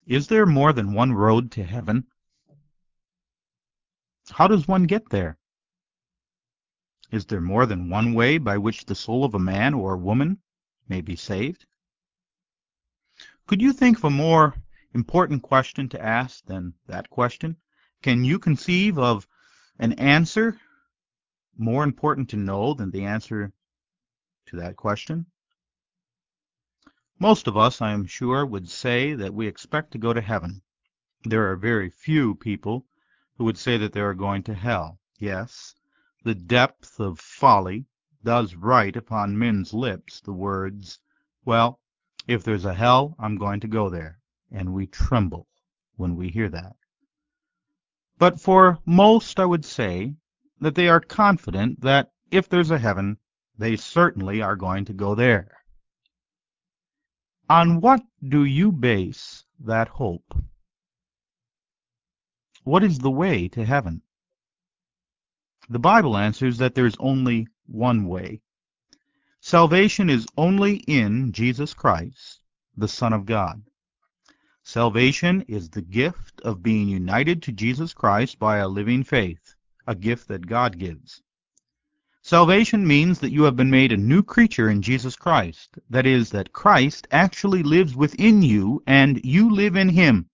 Is there more than one road to heaven? How does one get there? Is there more than one way by which the soul of a man or woman may be saved? Could you think of a more important question to ask than that question? Can you conceive of an answer more important to know than the answer to that question? Most of us, I am sure, would say that we expect to go to heaven. There are very few people who would say that they are going to hell. Yes, the depth of folly does write upon men's lips the words, "Well, if there's a hell, I'm going to go there," and we tremble when we hear that. But for most, I would say that they are confident that if there's a heaven, they certainly are going to go there. On what do you base that hope? What is the way to heaven? The Bible answers that there's only one way. Salvation is only in Jesus Christ, the Son of God. Salvation is the gift of being united to Jesus Christ by a living faith, a gift that God gives. Salvation means that you have been made a new creature in Jesus Christ. That is, that Christ actually lives within you and you live in Him.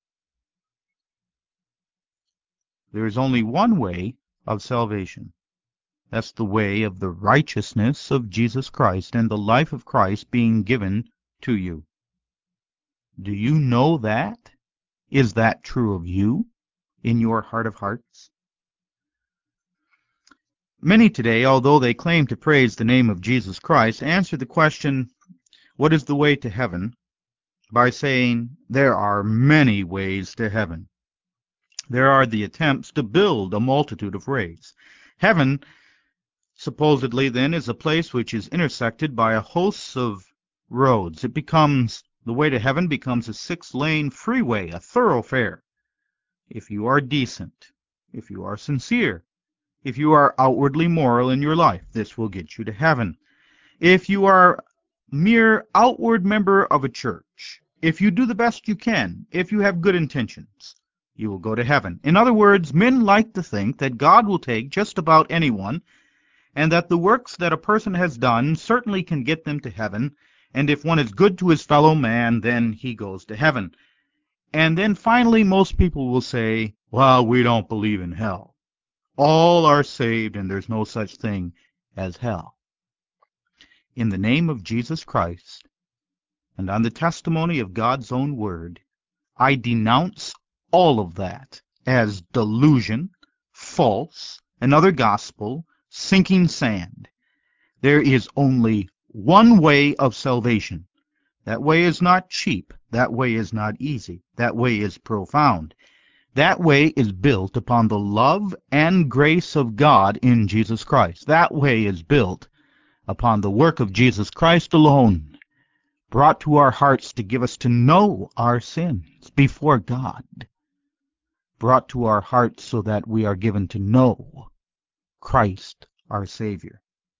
There is only one way of salvation. That's the way of the righteousness of Jesus Christ and the life of Christ being given to you. Do you know that? Is that true of you in your heart of hearts? Many today, although they claim to praise the name of Jesus Christ, answer the question, "What is the way to heaven?" by saying, "There are many ways to heaven." There are the attempts to build a multitude of ways. Heaven, supposedly, then, is a place which is intersected by a host of roads. The way to heaven becomes a 6-lane freeway, a thoroughfare. If you are decent, if you are sincere, if you are outwardly moral in your life, this will get you to heaven. If you are a mere outward member of a church, if you do the best you can, if you have good intentions, you will go to heaven. In other words, men like to think that God will take just about anyone, and that the works that a person has done certainly can get them to heaven, and if one is good to his fellow man, then he goes to heaven. And then finally most people will say, "Well, we don't believe in hell. All are saved, and there's no such thing as hell." In the name of Jesus Christ, and on the testimony of God's own word, I denounce all of that as delusion, false, another gospel, sinking sand. There is only one way of salvation. That way is not cheap. That way is not easy. That way is profound. That way is built upon the love and grace of God in Jesus Christ. That way is built upon the work of Jesus Christ alone, brought to our hearts to give us to know our sins before God, brought to our hearts so that we are given to know Christ our Savior.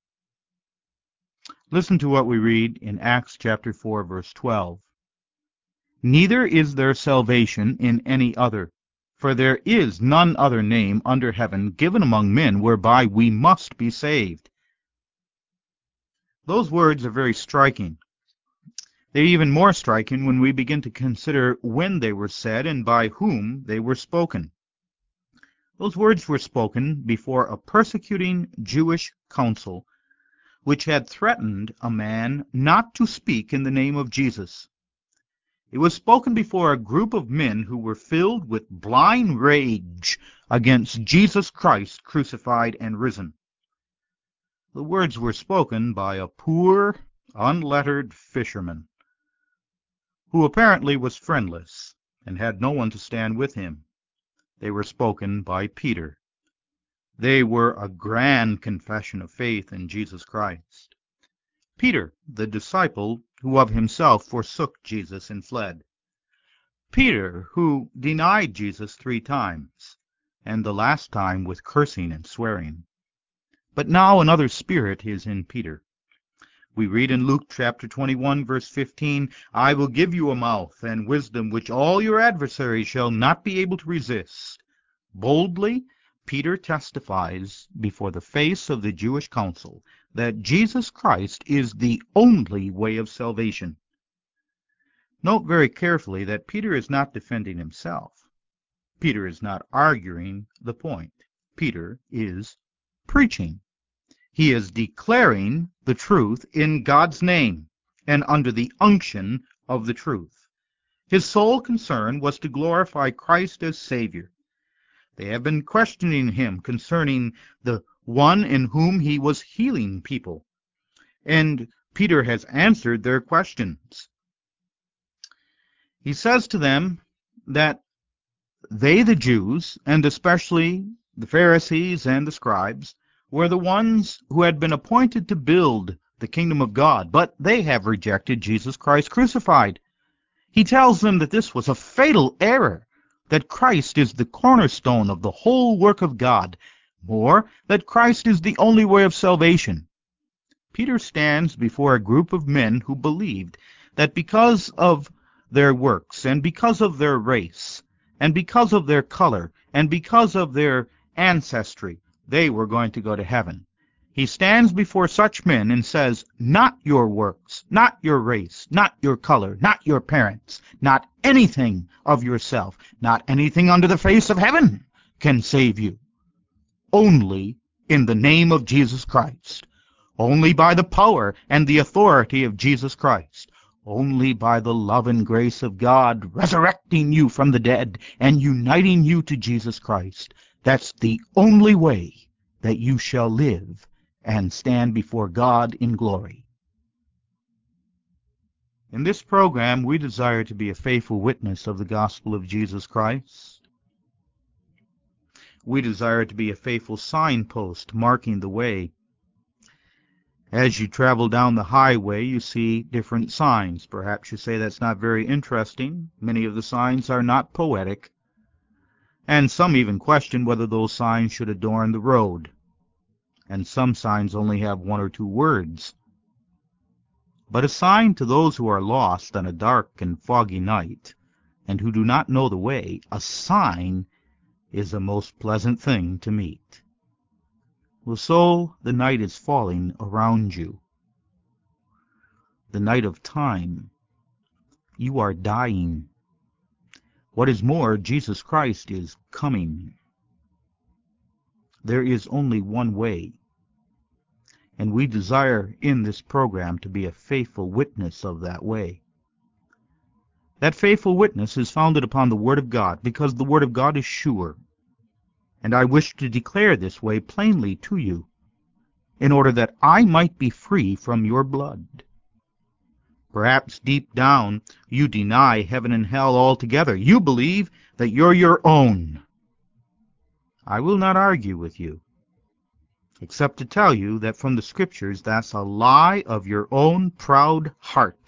Listen to what we read in Acts chapter 4, verse 12. "Neither is there salvation in any other, for there is none other name under heaven given among men whereby we must be saved." Those words are very striking. They're even more striking when we begin to consider when they were said and by whom they were spoken. Those words were spoken before a persecuting Jewish council which had threatened a man not to speak in the name of Jesus. It was spoken before a group of men who were filled with blind rage against Jesus Christ crucified and risen. The words were spoken by a poor, unlettered fisherman, who apparently was friendless and had no one to stand with him. They were spoken by Peter. They were a grand confession of faith in Jesus Christ. Peter, the disciple who of himself forsook Jesus and fled. Peter, who denied Jesus 3 times, and the last time with cursing and swearing. But now another spirit is in Peter. We read in Luke chapter 21, verse 15, I will give you a mouth and wisdom which all your adversaries shall not be able to resist. Boldly, Peter testifies before the face of the Jewish council that Jesus Christ is the only way of salvation. Note very carefully that Peter is not defending himself. Peter is not arguing the point. Peter is preaching. He is declaring the truth in God's name and under the unction of the truth. His sole concern was to glorify Christ as Savior. They have been questioning him concerning the one in whom he was healing people, and Peter has answered their questions. He says to them that they, the Jews, and especially the Pharisees and the scribes, were the ones who had been appointed to build the kingdom of God, but they have rejected Jesus Christ crucified. He tells them that this was a fatal error, that Christ is the cornerstone of the whole work of God, more, that Christ is the only way of salvation. Peter stands before a group of men who believed that because of their works, and because of their race, and because of their color, and because of their ancestry, they were going to go to heaven. He stands before such men and says, not your works, not your race, not your color, not your parents, not anything of yourself, not anything under the face of heaven can save you. Only in the name of Jesus Christ. Only by the power and the authority of Jesus Christ. Only by the love and grace of God resurrecting you from the dead and uniting you to Jesus Christ. That's the only way that you shall live and stand before God in glory. In this program, we desire to be a faithful witness of the gospel of Jesus Christ. We desire to be a faithful signpost marking the way. As you travel down the highway, you see different signs. Perhaps you say that's not very interesting. Many of the signs are not poetic. And some even question whether those signs should adorn the road. And some signs only have one or two words. But a sign to those who are lost on a dark and foggy night, and who do not know the way, a sign is a most pleasant thing to meet. Well, so the night is falling around you. The night of time. You are dying. What is more, Jesus Christ is coming. There is only one way. And we desire in this program to be a faithful witness of that way. That faithful witness is founded upon the Word of God, because the Word of God is sure. And I wish to declare this way plainly to you, in order that I might be free from your blood. Perhaps deep down you deny heaven and hell altogether. You believe that you're your own. I will not argue with you, except to tell you that from the Scriptures that's a lie of your own proud heart.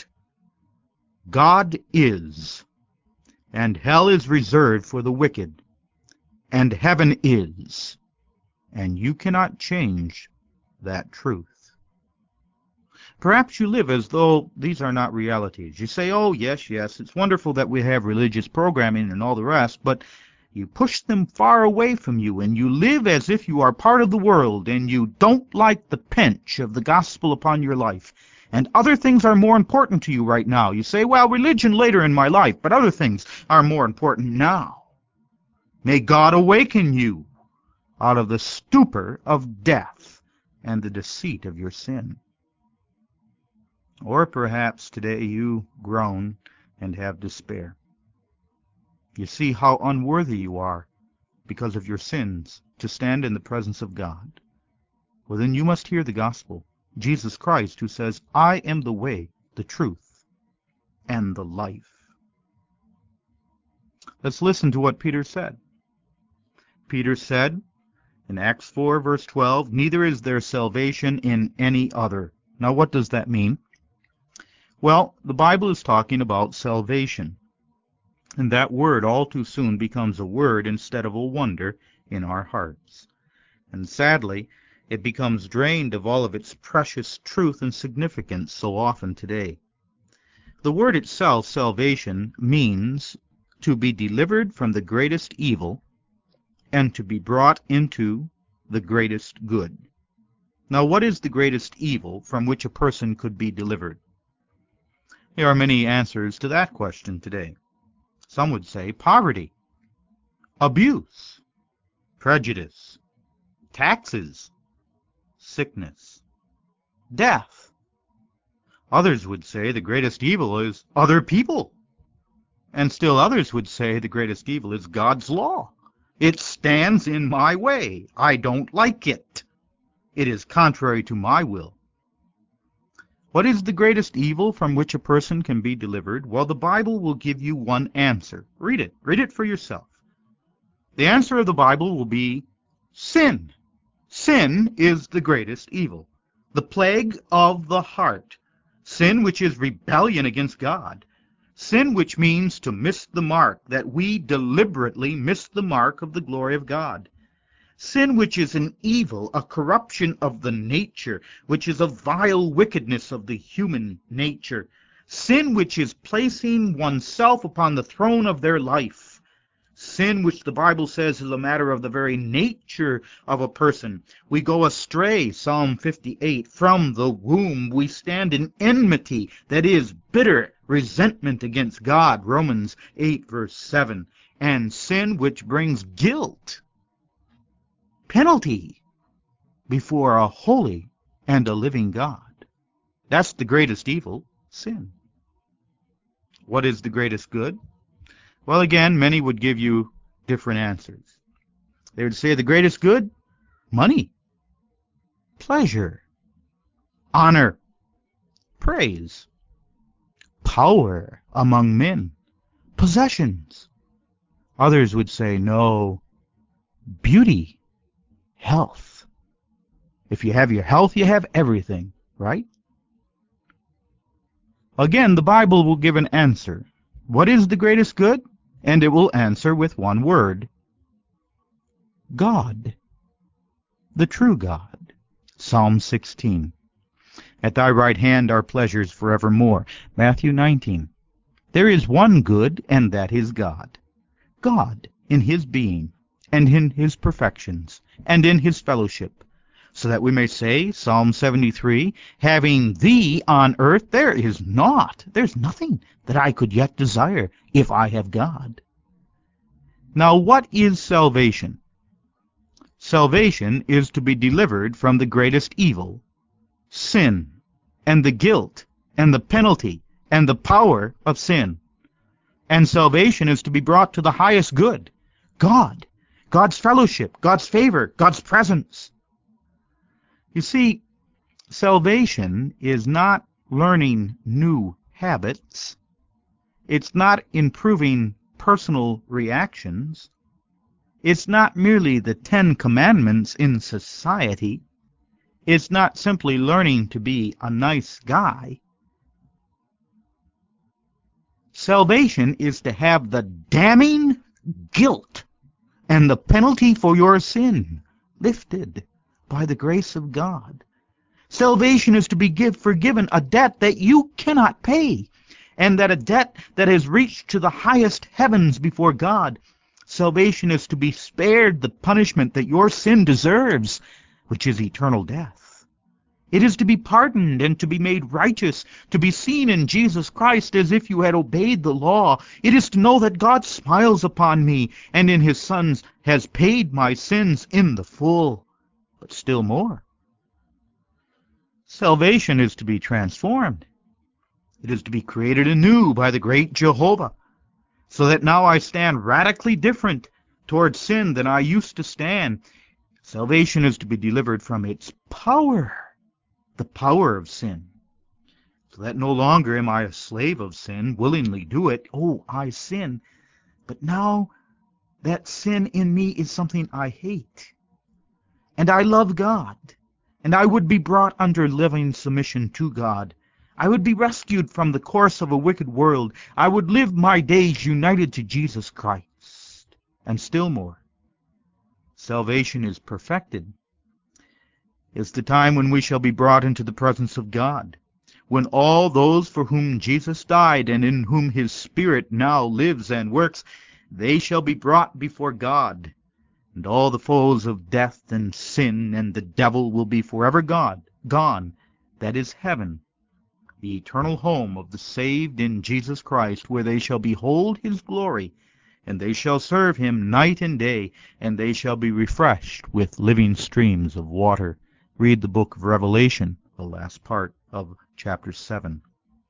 God is, and hell is reserved for the wicked, and heaven is, and you cannot change that truth. Perhaps you live as though these are not realities. You say, oh, yes, it's wonderful that we have religious programming and all the rest, but you push them far away from you, and you live as if you are part of the world, and you don't like the pinch of the gospel upon your life. And other things are more important to you right now. You say, well, religion later in my life, but other things are more important now. May God awaken you out of the stupor of death and the deceit of your sin. Or perhaps today you groan and have despair. You see how unworthy you are because of your sins to stand in the presence of God. Well, then you must hear the gospel. Jesus Christ, who says, I am the way, the truth, and the life. Let's listen to what Peter said. Peter said in Acts 4, verse 12, neither is there salvation in any other. Now, what does that mean? Well, the Bible is talking about salvation. And that word all too soon becomes a word instead of a wonder in our hearts. And sadly, It becomes drained of all of its precious truth and significance so often today. The word itself, salvation, means to be delivered from the greatest evil and to be brought into the greatest good. Now, what is the greatest evil from which a person could be delivered? There are many answers to that question today. Some would say poverty, abuse, prejudice, taxes, sickness, death. Others would say the greatest evil is other people. And still others would say the greatest evil is God's law. It stands in my way. I don't like it. It is contrary to my will. What is the greatest evil from which a person can be delivered? Well, the Bible will give you one answer. Read it. Read it for yourself. The answer of the Bible will be sin. Sin is the greatest evil. The plague of the heart. Sin, which is rebellion against God. Sin, which means to miss the mark, that we deliberately miss the mark of the glory of God. Sin, which is an evil, a corruption of the nature, which is a vile wickedness of the human nature. Sin, which is placing oneself upon the throne of their life. Sin, which the Bible says is a matter of the very nature of a person. We go astray, Psalm 58, from the womb. We stand in enmity, that is, bitter resentment against God, Romans 8, verse 7. And sin, which brings guilt, penalty, before a holy and a living God. That's the greatest evil, sin. What is the greatest good? Well, again, many would give you different answers. They would say the greatest good, money, pleasure, honor, praise, power among men, possessions. Others would say, no, beauty, health. If you have your health, you have everything, right? Again, the Bible will give an answer. What is the greatest good? And it will answer with one word. God. The true God. Psalm 16. At thy right hand are pleasures forevermore. Matthew 19. There is one good, and that is God. God in his being, and in his perfections, and in his fellowship, so that we may say, Psalm 73, having thee on earth, there's nothing that I could yet desire if I have God. Now, what is salvation? Salvation is to be delivered from the greatest evil, sin, and the guilt, and the penalty, and the power of sin. And salvation is to be brought to the highest good, God, God's fellowship, God's favor, God's presence. You see, salvation is not learning new habits. It's not improving personal reactions. It's not merely the 10 Commandments in society. It's not simply learning to be a nice guy. Salvation is to have the damning guilt and the penalty for your sin lifted by the grace of God. Salvation is to be forgiven a debt that you cannot pay, and that a debt that has reached to the highest heavens before God. Salvation is to be spared the punishment that your sin deserves, which is eternal death. It is to be pardoned and to be made righteous, to be seen in Jesus Christ as if you had obeyed the law. It is to know that God smiles upon me, and in his Son has paid my sins in the full. But still more. Salvation is to be transformed. It is to be created anew by the great Jehovah, so that now I stand radically different towards sin than I used to stand. Salvation is to be delivered from its power, the power of sin, so that no longer am I a slave of sin, willingly do it. Oh, I sin. But now that sin in me is something I hate. And I love God. And I would be brought under living submission to God. I would be rescued from the course of a wicked world. I would live my days united to Jesus Christ. And still more, salvation is perfected is the time when we shall be brought into the presence of God, when all those for whom Jesus died and in whom his Spirit now lives and works, they shall be brought before God, and all the foes of death and sin and the devil will be forever gone. That is heaven, the eternal home of the saved in Jesus Christ, where they shall behold his glory, and they shall serve him night and day, and they shall be refreshed with living streams of water. Read the book of Revelation, the last part of chapter 7.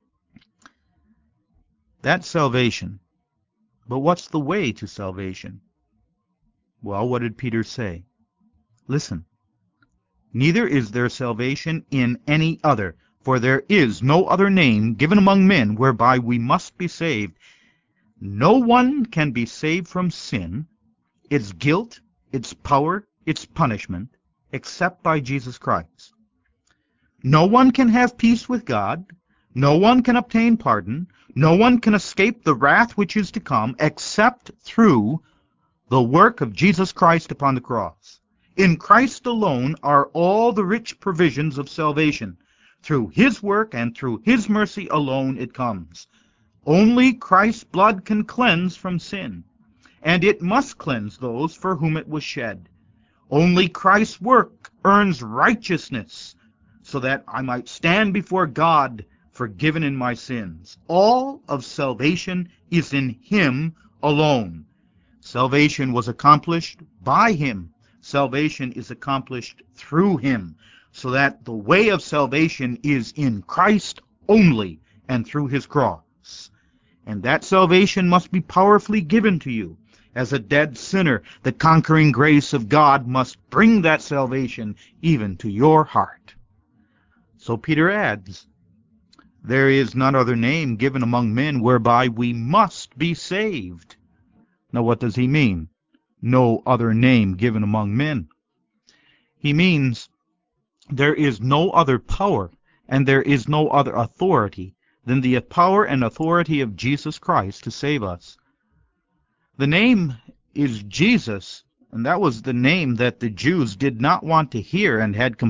That's salvation. But what's the way to salvation? Well, what did Peter say? Listen. Neither is there salvation in any other, for there is no other name given among men whereby we must be saved. No one can be saved from sin, its guilt, its power, its punishment, except by Jesus Christ. No one can have peace with God. No one can obtain pardon. No one can escape the wrath which is to come, except through the work of Jesus Christ upon the cross. In Christ alone are all the rich provisions of salvation. Through his work and through his mercy alone it comes. Only Christ's blood can cleanse from sin, and it must cleanse those for whom it was shed. Only Christ's work earns righteousness, so that I might stand before God forgiven in my sins. All of salvation is in him alone. Salvation was accomplished by him. Salvation is accomplished through him, so that the way of salvation is in Christ only and through his cross. And that salvation must be powerfully given to you. As a dead sinner, the conquering grace of God must bring that salvation even to your heart. So Peter adds, there is none other name given among men whereby we must be saved. Now what does he mean? No other name given among men. He means there is no other power and there is no other authority than the power and authority of Jesus Christ to save us. The name is Jesus, and that was the name that the Jews did not want to hear and had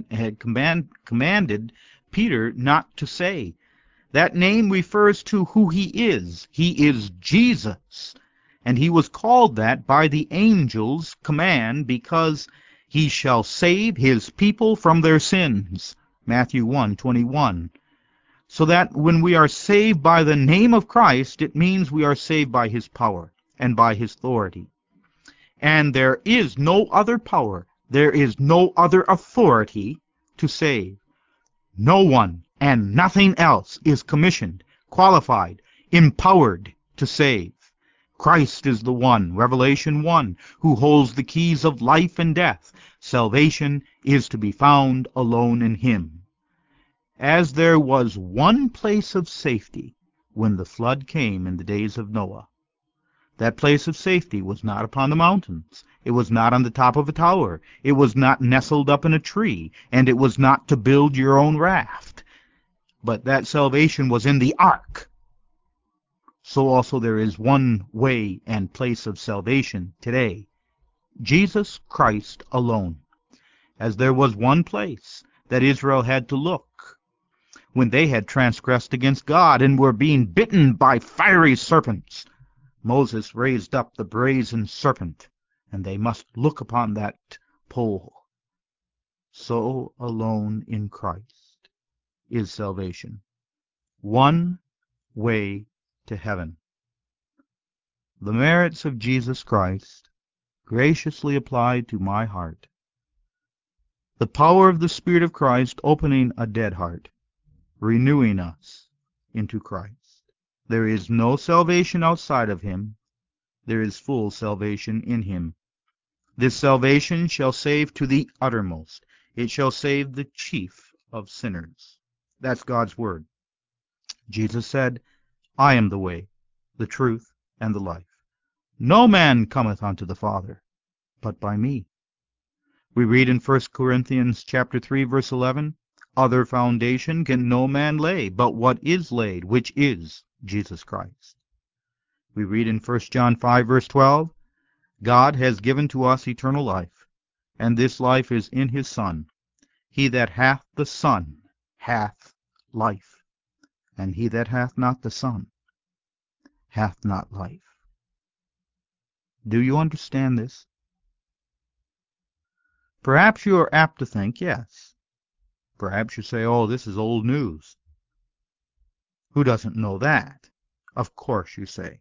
commanded Peter not to say. That name refers to who he is. He is Jesus. And he was called that by the angel's command because he shall save his people from their sins. Matthew 1:21. So that when we are saved by the name of Christ, it means we are saved by his power and by his authority. And there is no other power, there is no other authority to save. No one and nothing else is commissioned, qualified, empowered to save. Christ is the one, Revelation 1, who holds the keys of life and death. Salvation is to be found alone in him. As there was one place of safety when the flood came in the days of Noah, that place of safety was not upon the mountains. It was not on the top of a tower. It was not nestled up in a tree. And it was not to build your own raft. But that salvation was in the ark. So also there is one way and place of salvation today. Jesus Christ alone. As there was one place that Israel had to look when they had transgressed against God and were being bitten by fiery serpents. Moses raised up the brazen serpent, and they must look upon that pole. So alone in Christ is salvation. One way to heaven. The merits of Jesus Christ graciously applied to my heart. The power of the Spirit of Christ opening a dead heart, renewing us into Christ. There is no salvation outside of him. There is full salvation in him. This salvation shall save to the uttermost. It shall save the chief of sinners. That's God's word. Jesus said, I am the way, the truth, and the life. No man cometh unto the Father, but by me. We read in 1 Corinthians chapter 3, verse 11, other foundation can no man lay, but what is laid, which is Jesus Christ. We read in 1 John 5, verse 12, God has given to us eternal life, and this life is in his Son. He that hath the Son hath life, and he that hath not the Son hath not life. Do you understand this? Perhaps you are apt to think yes. Perhaps you say, oh, this is old news. Who doesn't know that? Of course, you say.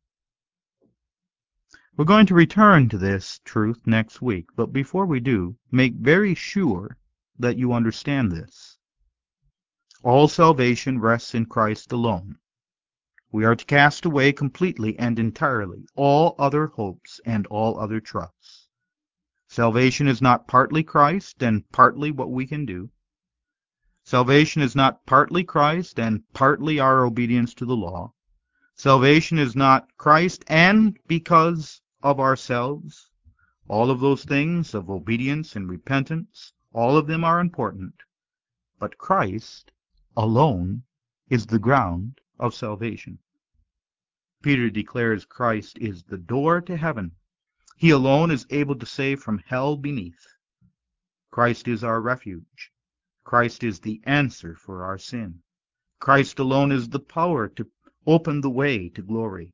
We're going to return to this truth next week, but before we do, make very sure that you understand this. All salvation rests in Christ alone. We are to cast away completely and entirely all other hopes and all other trusts. Salvation is not partly Christ and partly what we can do. Salvation is not partly Christ and partly our obedience to the law. Salvation is not Christ and because of ourselves. All of those things of obedience and repentance, all of them are important. But Christ alone is the ground of salvation. Peter declares Christ is the door to heaven. He alone is able to save from hell beneath. Christ is our refuge. Christ is the answer for our sin. Christ alone is the power to open the way to glory.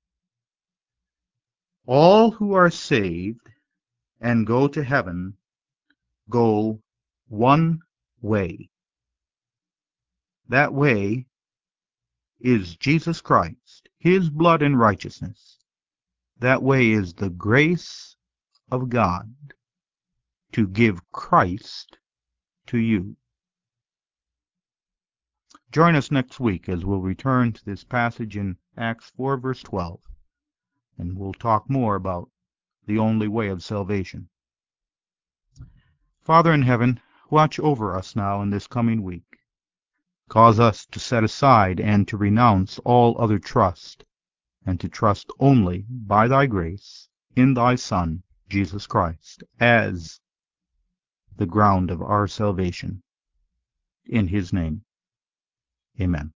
All who are saved and go to heaven go one way. That way is Jesus Christ, his blood and righteousness. That way is the grace of God to give Christ to you. Join us next week as we'll return to this passage in Acts 4, verse 12, and we'll talk more about the only way of salvation. Father in heaven, watch over us now in this coming week. Cause us to set aside and to renounce all other trust, and to trust only by thy grace in thy Son, Jesus Christ, as the ground of our salvation. In his name, amen.